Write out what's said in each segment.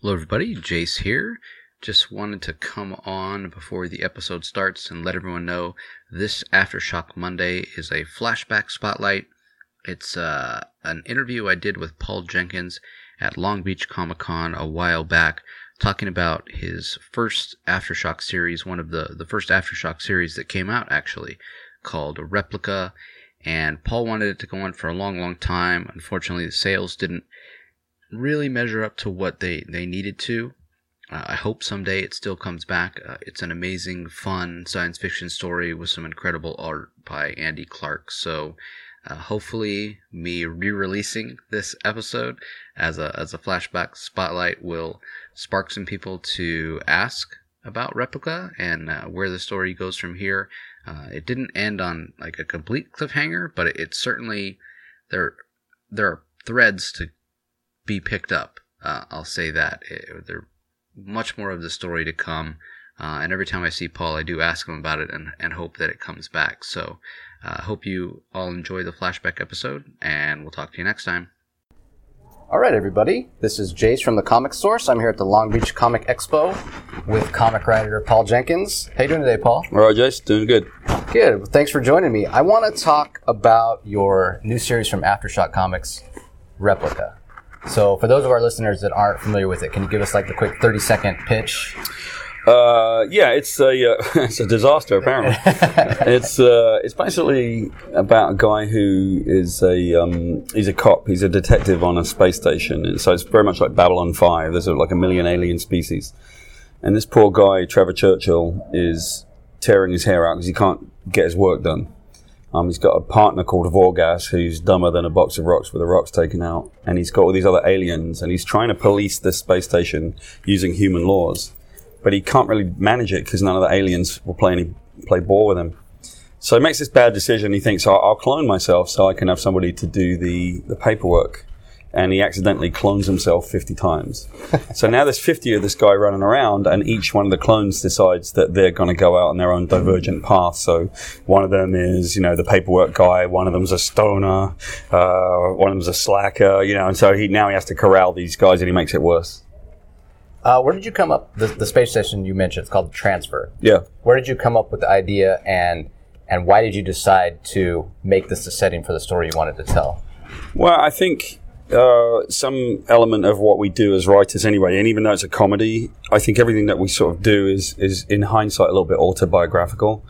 Hello everybody, Jace here. Just wanted to come on before the episode starts and let everyone know this Aftershock Monday is a flashback spotlight. It's an interview I did with Paul Jenkins at Long Beach Comic Con a while back, talking about his first Aftershock series, one of the first Aftershock series that came out actually, called Replica. And Paul wanted it to go on for a long time. Unfortunately, the sales didn't really measure up to what they needed to. I hope someday it still comes back. It's an amazing, fun science fiction story with some incredible art by Andy Clark. So hopefully me re-releasing this episode as a flashback spotlight will spark some people to ask about Replica and where the story goes from here. It didn't end on like a complete cliffhanger, but it certainly there are threads to be picked up. I'll say that. There's much more of the story to come. And every time I see Paul, I do ask him about it and hope that it comes back. So I hope you all enjoy the flashback episode, and we'll talk to you next time. All right, everybody. This is Jace from The Comic Source. I'm here at the Long Beach Comic Expo with comic writer Paul Jenkins. How you doing today, Paul? All right, Jace. Doing good. Good. Well, thanks for joining me. I want to talk about your new series from Aftershock Comics, Replica. So for those of our listeners that aren't familiar with it, can you give us like the quick 30-second pitch? It's a disaster apparently. It's basically about a guy who is he's a cop. He's a detective on a space station, and so it's very much like Babylon 5. There's like a million alien species, and this poor guy Trevor Churchill is tearing his hair out because he can't get his work done. He's got a partner called Vorgas who's dumber than a box of rocks with the rocks taken out, and he's got all these other aliens, and he's trying to police this space station using human laws. But he can't really manage it because none of the aliens will play ball with him. So he makes this bad decision. He thinks, I'll clone myself so I can have somebody to do the paperwork. And he accidentally clones himself 50 times. So now there's 50 of this guy running around, and each one of the clones decides that they're going to go out on their own divergent path. So one of them is, the paperwork guy. One of them's a stoner. One of them's a slacker, and so he has to corral these guys, and he makes it worse. Where did you come up, the space station you mentioned, it's called the Transfer. Yeah. Where did you come up with the idea, and why did you decide to make this the setting for the story you wanted to tell? Well, I think some element of what we do as writers anyway, and even though it's a comedy, I think everything that we sort of do is in hindsight a little bit autobiographical.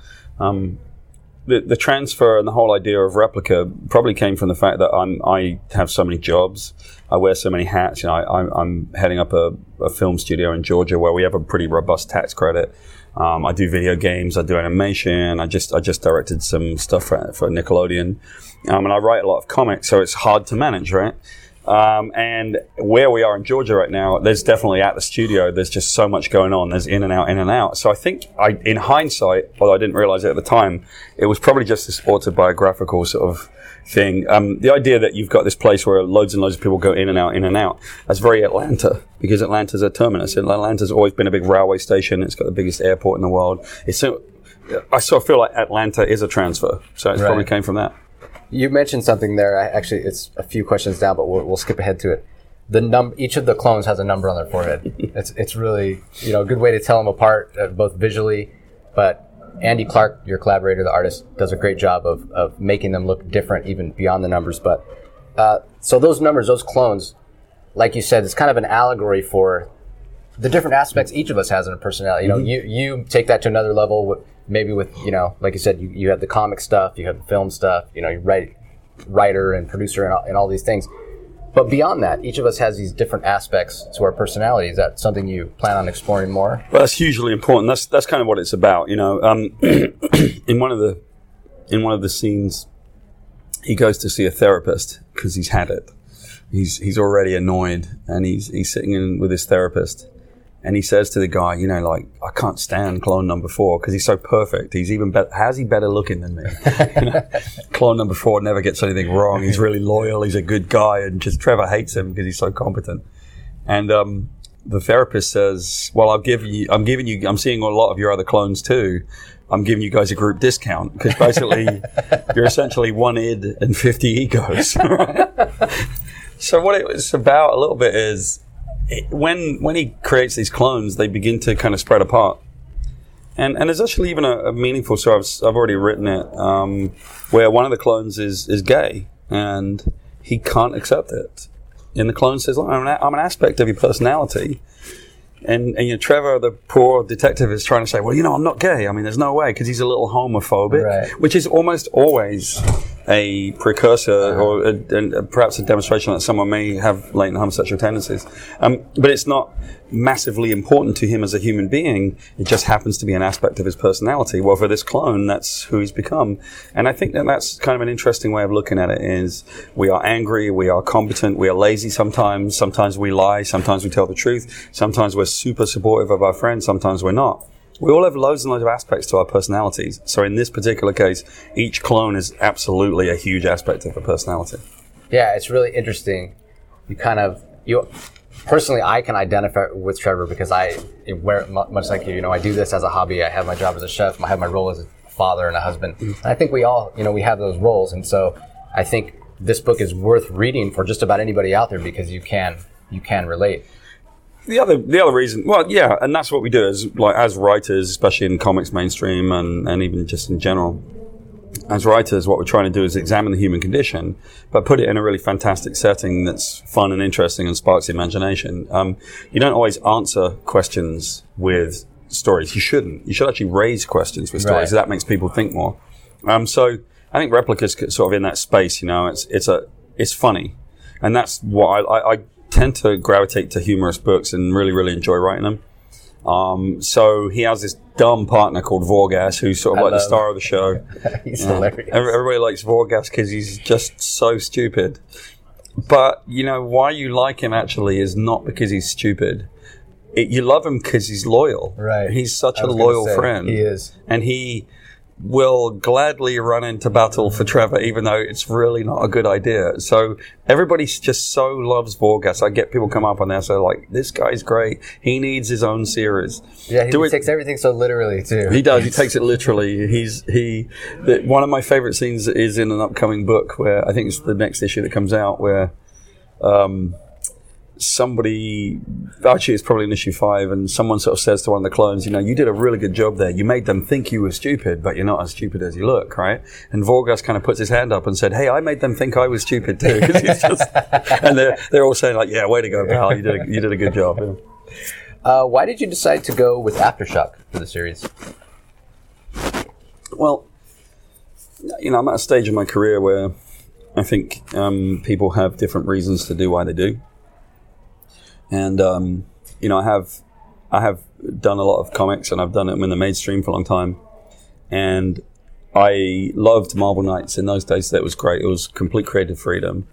The transfer and the whole idea of Replica probably came from the fact that I have so many jobs. I wear so many hats. I'm heading up a film studio in Georgia where we have a pretty robust tax credit. I do video games. I do animation. I just directed some stuff for Nickelodeon. And I write a lot of comics, so it's hard to manage, right? And where we are in Georgia right now, there's definitely at the studio, there's just so much going on. There's in and out. So I think in hindsight, although I didn't realize it at the time, it was probably just this autobiographical sort of thing. The idea that you've got this place where loads and loads of people go in and out, that's very Atlanta, because Atlanta's a terminus. Atlanta's always been a big railway station. It's got the biggest airport in the world. I sort of feel like Atlanta is a transfer. So it probably came from that. You mentioned something there. Actually, it's a few questions down, but we'll skip ahead to it. Each of the clones has a number on their forehead. It's really a good way to tell them apart, both visually. But Andy Clark, your collaborator, the artist, does a great job of making them look different, even beyond the numbers. But so those numbers, those clones, like you said, it's kind of an allegory for the different aspects each of us has in a personality. You take that to another level. Maybe with, like you said, you have the comic stuff, you have the film stuff, you writer and producer and all these things. But beyond that, each of us has these different aspects to our personality. Is that something you plan on exploring more? Well, that's hugely important. That's kind of what it's about, in one of the scenes, he goes to see a therapist because he's had it. He's already annoyed, and he's sitting in with his therapist. And he says to the guy, I can't stand clone number 4 because he's so perfect. He's even better. How's he better looking than me? Clone number 4 never gets anything wrong. He's really loyal. He's a good guy. And just Trevor hates him because he's so competent. And the therapist says, well, I'm seeing a lot of your other clones too. I'm giving you guys a group discount because basically you're essentially one id and 50 egos. Right? So what it was about a little bit is, when he creates these clones, they begin to kind of spread apart. And there's actually even a meaningful story, I've already written it, where one of the clones is gay, and he can't accept it. And the clone says, I'm an aspect of your personality. And Trevor, the poor detective, is trying to say, well, I'm not gay. I mean, there's no way, because he's a little homophobic, right. Which is almost always a precursor or perhaps a demonstration that someone may have latent homosexual tendencies. But it's not massively important to him as a human being. It just happens to be an aspect of his personality. Well, for this clone, that's who he's become. And I think that that's kind of an interesting way of looking at it is we are angry, we are competent, we are lazy sometimes we lie, sometimes we tell the truth, sometimes we're super supportive of our friends, sometimes we're not. We all have loads and loads of aspects to our personalities. So in this particular case, each clone is absolutely a huge aspect of a personality. Yeah, it's really interesting. Personally, I can identify with Trevor because much like you, I do this as a hobby. I have my job as a chef. I have my role as a father and a husband. And I think we all, we have those roles. And so I think this book is worth reading for just about anybody out there because you can relate. The other reason, well, yeah, and that's what we do as writers, especially in comics mainstream and even just in general. As writers, what we're trying to do is examine the human condition, but put it in a really fantastic setting that's fun and interesting and sparks the imagination. You don't always answer questions with stories. You shouldn't. You should actually raise questions with stories. Right. That makes people think more. So I think Replica's sort of in that space. It's funny, and that's what I tend to gravitate to humorous books and really, really enjoy writing them. So he has this dumb partner called Vorgas, who's sort of the star of the show. He's hilarious. Everybody likes Vorgas because he's just so stupid. But, why you like him actually is not because he's stupid. You love him because he's loyal. Right. He's such a loyal friend. He is. And he will gladly run into battle for Trevor, even though it's really not a good idea. So everybody just so loves Vorgas. I get people come up and they're so like, this guy's great. He needs his own series. Yeah, he takes everything so literally too. He does. He takes it literally. One of my favorite scenes is in an upcoming book where I think it's the next issue that comes out where somebody, actually it's probably in issue 5, and someone sort of says to one of the clones, you did a really good job there. You made them think you were stupid, but you're not as stupid as you look, right? And Vorgas kind of puts his hand up and said, hey, I made them think I was stupid too. And they're all saying like, yeah, way to go, pal. You did a good job. Yeah. Why did you decide to go with Aftershock for the series? Well, I'm at a stage in my career where I think people have different reasons to do why they do. And, I have done a lot of comics and I've done them in the mainstream for a long time. And I loved Marvel Knights in those days. That was great. It was complete creative freedom.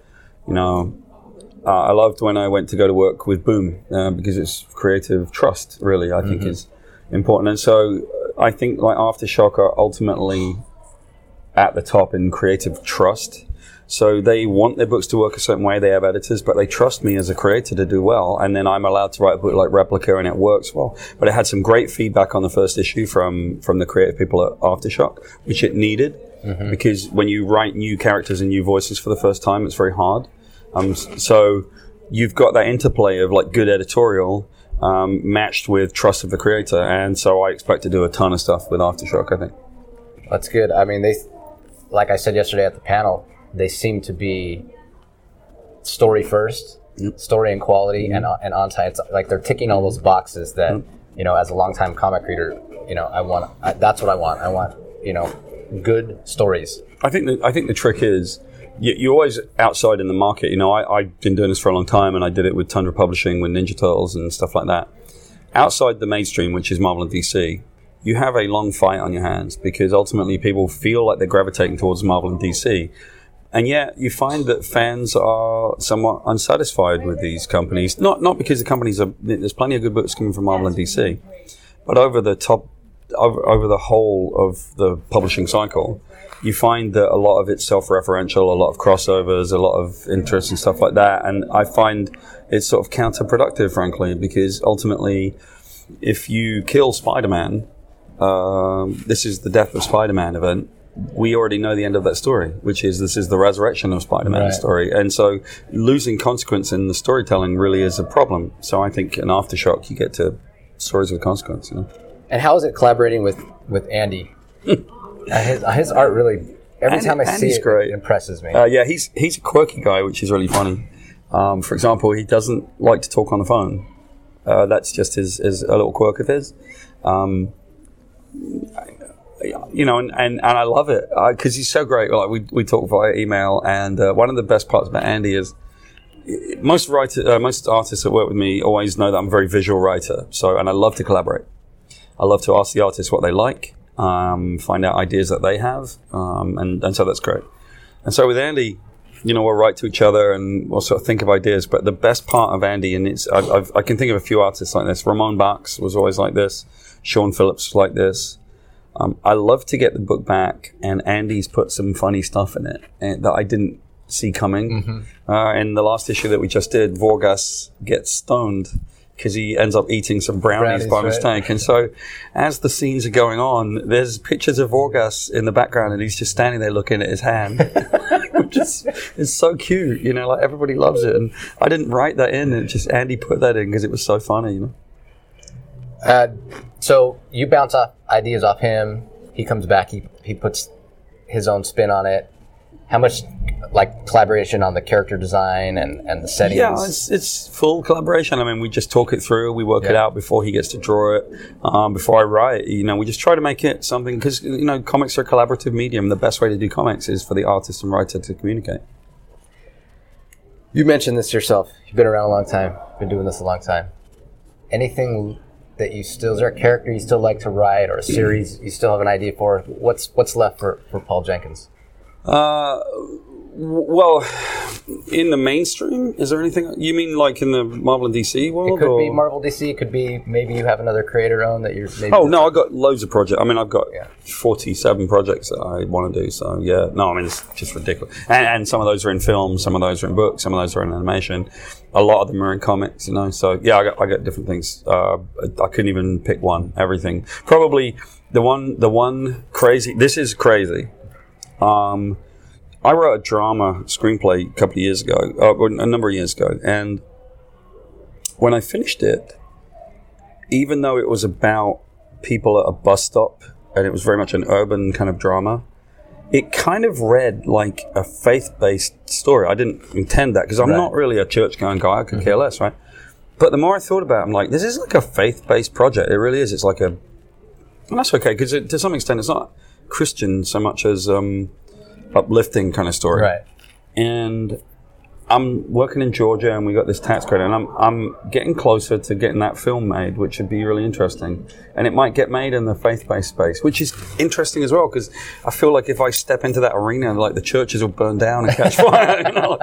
I loved when I went to go to work with Boom because it's creative trust, really, I think is important. And so I think like Aftershock are ultimately at the top in creative trust. So they want their books to work a certain way. They have editors, but they trust me as a creator to do well. And then I'm allowed to write a book like Replica, and it works well. But it had some great feedback on the first issue from the creative people at Aftershock, which it needed. Because when you write new characters and new voices for the first time, it's very hard. So you've got that interplay of like good editorial matched with trust of the creator. And so I expect to do a ton of stuff with Aftershock, I think. That's good. I mean, like I said yesterday at the panel, they seem to be story first, story and quality, and on time. It's like they're ticking all those boxes that as a longtime comic reader, that's what I want. I want good stories. I think the trick is you're always outside in the market. I've been doing this for a long time, and I did it with Tundra Publishing with Ninja Turtles and stuff like that. Outside the mainstream, which is Marvel and DC, you have a long fight on your hands because ultimately people feel like they're gravitating towards Marvel and DC. And yet you find that fans are somewhat unsatisfied with these companies. Not because the companies there's plenty of good books coming from Marvel and DC, but over the whole of the publishing cycle, you find that a lot of it's self-referential, a lot of crossovers, a lot of interest and stuff like that. And I find it's sort of counterproductive, frankly, because ultimately, if you kill Spider-Man, this is the Death of Spider-Man event, we already know the end of that story, which is this is the resurrection of Spider-Man story. And so losing consequence in the storytelling really is a problem. So I think in Aftershock, you get to stories with consequence. You know? And how is it collaborating with Andy? His art really, every time I see it, it impresses me. Yeah, he's a quirky guy, which is really funny. For example, he doesn't like to talk on the phone. That's just his a little quirk of his. You know, and I love it because he's so great. Like we talk via email, and one of the best parts about Andy is most artists that work with me always know that I'm a very visual writer. And I love to collaborate. I love to ask the artists what they like, find out ideas that they have, and so that's great. And so with Andy, you know, we'll write to each other and we'll sort of think of ideas. But the best part of Andy, and I can think of a few artists like this. Ramon Bax was always like this. Sean Phillips was like this. I love to get the book back, and Andy's put some funny stuff in it that I didn't see coming. In the last issue that we just did, Vorgas gets stoned because he ends up eating some brownies by mistake. And so as the scenes are going on, there's pictures of Vorgas in the background, and he's just standing there looking at his hand, which is so cute. You know, like everybody loves it. And I didn't write that in. It just Andy put that in because it was so funny, you know. So you bounce off ideas off him. He comes back. He puts his own spin on it. How much like collaboration on the character design and the settings? Yeah, it's full collaboration. I mean, we just talk it through. We work it out before he gets to draw it. Before I write, you know, we just try to make it something because you know, comics are a collaborative medium. The best way to do comics is for the artist and writer to communicate. You mentioned this yourself. You've been around a long time. Been doing this a long time. Anything that you still, is there a character you still like to write or a series you still have an idea for? What's left for Paul Jenkins? Well, in the mainstream, is there anything you mean like in the Marvel and DC world? It could be Marvel, DC. It could be maybe you have another creator own that you're maybe... Oh, no, I've got loads of projects. I mean, I've got 47 projects that I want to do. So, yeah. No, I mean, it's just ridiculous. And some of those are in film, some of those are in books, some of those are in animation. A lot of them are in comics, you know. So, yeah, I got different things. I couldn't even pick one. Everything. Probably the one crazy... This is crazy. I wrote a drama screenplay a couple of years ago, a number of years ago, and when I finished it, even though it was about people at a bus stop, and it was very much an urban kind of drama, it kind of read like a faith-based story. I didn't intend that, because I'm not really a church-going guy. I could care less, right? But the more I thought about it, I'm like, this is like a faith-based project. It really is. It's like and that's okay, because to some extent, it's not Christian so much as... uplifting kind of story. Right. And I'm working in Georgia and we got this tax credit, and I'm getting closer to getting that film made, which would be really interesting. And it might get made in the faith-based space, which is interesting as well, because I feel like if I step into that arena, like the churches will burn down and catch fire. You know?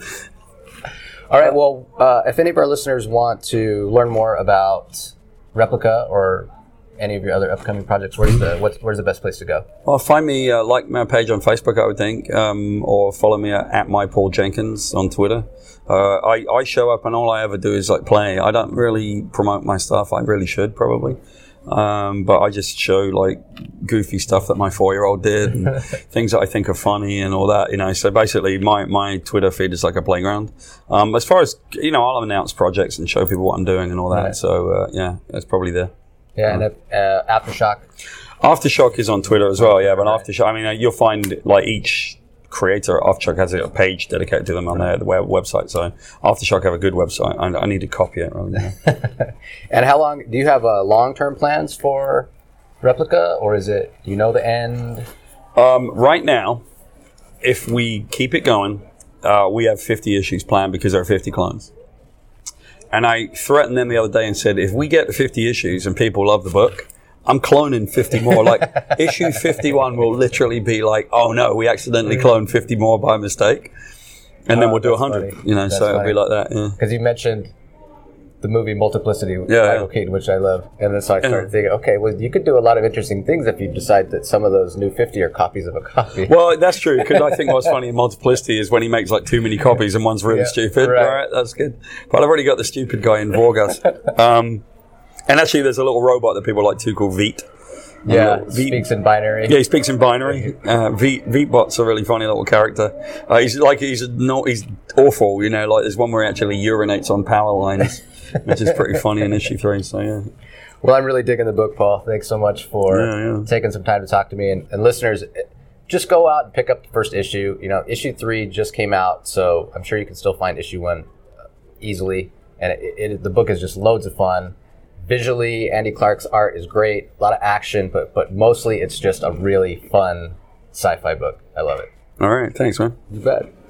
All right, well, if any of our listeners want to learn more about Replica or any of your other upcoming projects, where's the best place to go? Well, find me, like my page on Facebook, I would think, or follow me at mypauljenkins on Twitter. I show up and all I ever do is like play. I don't really promote my stuff. I really should probably. But I just show like goofy stuff that my 4-year-old did and things that I think are funny and all that, you know. So basically my Twitter feed is like a playground. As far as, you know, I'll announce projects and show people what I'm doing and all that. Right. So, yeah, that's probably there. Yeah, and Aftershock? Aftershock is on Twitter as well, yeah. But Aftershock, I mean, you'll find like each creator of Aftershock has a page dedicated to them on their website. So Aftershock have a good website. I need to copy it. Rather than And how long, do you have long-term plans for Replica, or is it, do you know the end? Right now, if we keep it going, we have 50 issues planned because there are 50 clones. And I threatened them the other day and said, if we get 50 issues and people love the book, I'm cloning 50 more. Like, issue 51 will literally be like, oh no, we accidentally cloned 50 more by mistake. And then we'll do 100, funny. You know, that's so funny. It'll be like that, yeah. Because you mentioned the movie Multiplicity with Michael Keaton, which I love. And then so I started thinking, okay, well, you could do a lot of interesting things if you decide that some of those new 50 are copies of a copy. Well, that's true, because I think what's funny in Multiplicity is when he makes like too many copies and one's really stupid. Right. All right, that's good. But I've already got the stupid guy in Vorgas. And actually, there's a little robot that people like too called Veet. Yeah, speaks in binary. Yeah, he speaks in binary. Veepbot's a really funny little character. He's awful, you know. Like there's one where he actually urinates on power lines, which is pretty funny in issue 3. So yeah. Well, I'm really digging the book, Paul. Thanks so much for taking some time to talk to me. And listeners, just go out and pick up the first issue. You know, issue 3 just came out, so I'm sure you can still find issue 1 easily. And the book is just loads of fun. Visually, Andy Clark's art is great. A lot of action, but mostly it's just a really fun sci-fi book. I love it. All right. Thanks, man. You bet.